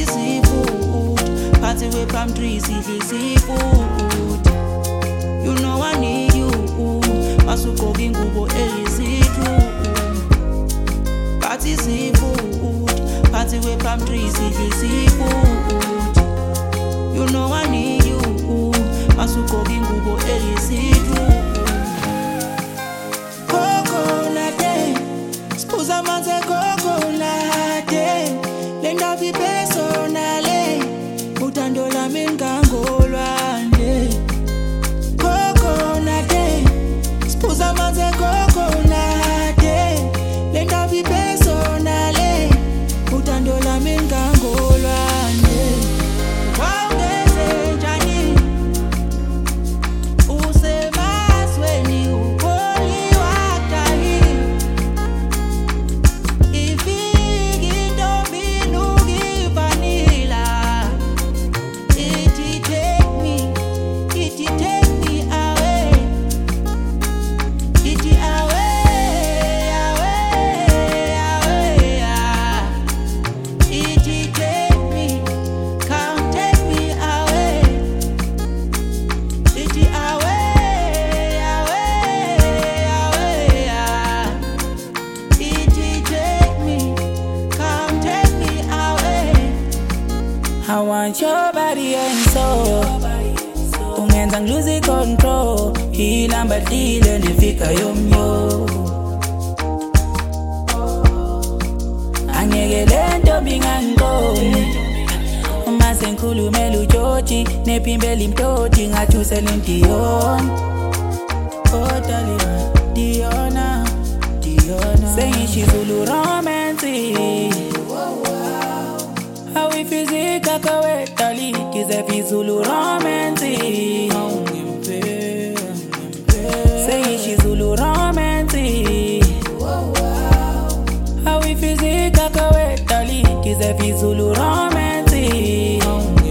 seafood. Party with palm trees, eat seafood. You know I need you. Masuko gingubo elisitu. Party seafood. Party with palm trees, eat seafood. You know I need you. Masuko gingubo elisitu. Spusa manze coconate Lenda vi personale Utando la mingangolwane Coconate Spusa manze coconate Lenda vi personale Utando la mingangolwane Waungeze njani Usemasweni upoli wakahi I want your body and soul. Ungenza lose control. Hilamba dile nifika yomyo. Angekele ntombi ngangoni. Mase ngikhulumela uJoji nephimbela imtoti ngathusela intiyona. Oh darling, Diona, Diona. Sengishizulu romantic. How we physical kawe dali kize vizulu romantic. Say she's Zulu romantic. How we physical kawe dali kize vizulu romantic.